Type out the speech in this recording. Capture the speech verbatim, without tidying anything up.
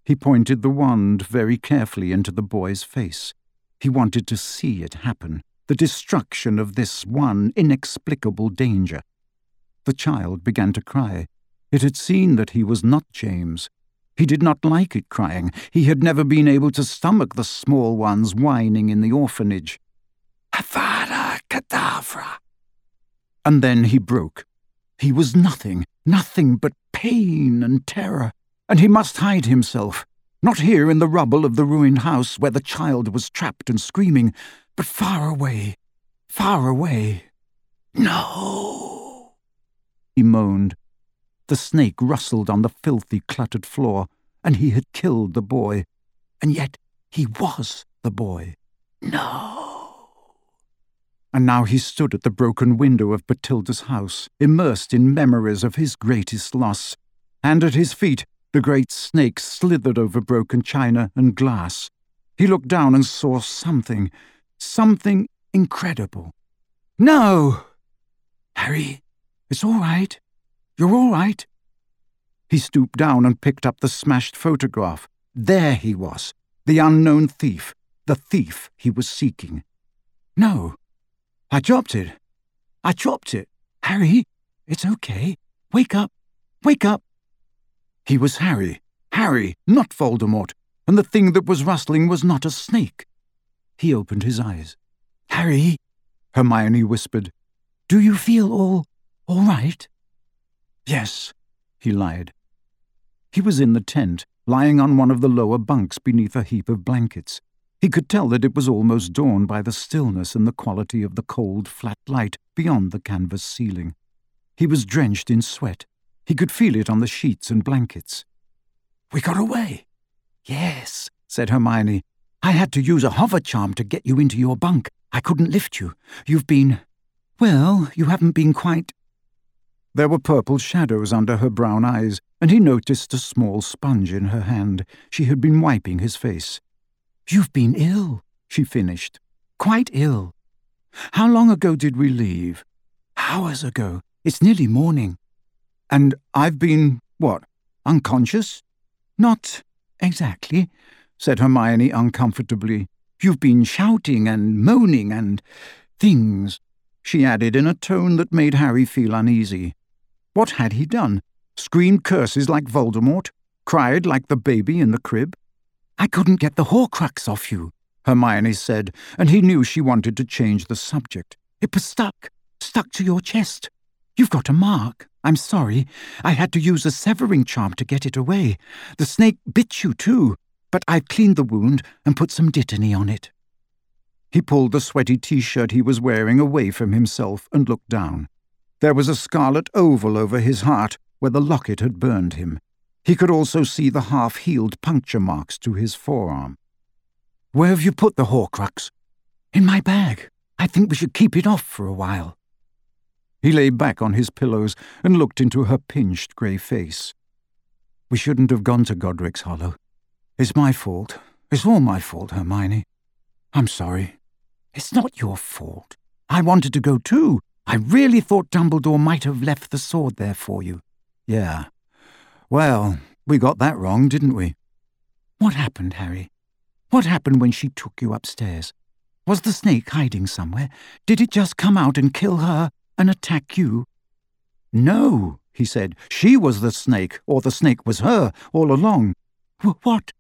He pointed the wand very carefully into the boy's face. He wanted to see it happen, the destruction of this one inexplicable danger. The child began to cry. It had seen that he was not James. He did not like it crying. He had never been able to stomach the small ones whining in the orphanage. Avada Kedavra! And then he broke. He was nothing, nothing but pain and terror, and he must hide himself, not here in the rubble of the ruined house where the child was trapped and screaming, but far away, far away. No! He moaned. The snake rustled on the filthy, cluttered floor, and he had killed the boy. And yet he was the boy. No! And now he stood at the broken window of Bathilda's house, immersed in memories of his greatest loss, and at his feet the great snake slithered over broken china and glass. He looked down and saw something, something incredible. No! Harry, it's all right. You're all right. He stooped down and picked up the smashed photograph. There he was, the unknown thief, the thief he was seeking. No, I dropped it. I dropped it. Harry, it's okay. Wake up. Wake up. He was Harry. Harry, not Voldemort, and the thing that was rustling was not a snake. He opened his eyes. Harry, Hermione whispered, do you feel all, all right? Yes, he lied. He was in the tent, lying on one of the lower bunks beneath a heap of blankets. He could tell that it was almost dawn by the stillness and the quality of the cold, flat light beyond the canvas ceiling. He was drenched in sweat. He could feel it on the sheets and blankets. We got away. Yes, said Hermione. I had to use a hover charm to get you into your bunk. I couldn't lift you. You've been... Well, you haven't been quite... There were purple shadows under her brown eyes, and he noticed a small sponge in her hand. She had been wiping his face. You've been ill, she finished. Quite ill. How long ago did we leave? Hours ago. It's nearly morning. And I've been, what, unconscious? Not exactly, said Hermione uncomfortably. You've been shouting and moaning and things, she added in a tone that made Harry feel uneasy. What had he done? Screamed curses like Voldemort? Cried like the baby in the crib? I couldn't get the Horcrux off you, Hermione said, and he knew she wanted to change the subject. It was stuck, stuck to your chest. You've got a mark. I'm sorry. I had to use a severing charm to get it away. The snake bit you too, but I've cleaned the wound and put some Dittany on it. He pulled the sweaty T-shirt he was wearing away from himself and looked down. There was a scarlet oval over his heart where the locket had burned him. He could also see the half-healed puncture marks to his forearm. Where have you put the Horcrux? In my bag. I think we should keep it off for a while. He lay back on his pillows and looked into her pinched grey face. We shouldn't have gone to Godric's Hollow. It's my fault. It's all my fault, Hermione. I'm sorry. It's not your fault. I wanted to go too. I really thought Dumbledore might have left the sword there for you. Yeah. Well, we got that wrong, didn't we? What happened, Harry? What happened when she took you upstairs? Was the snake hiding somewhere? Did it just come out and kill her and attack you? No, he said. She was the snake, or the snake was her, all along. W- what?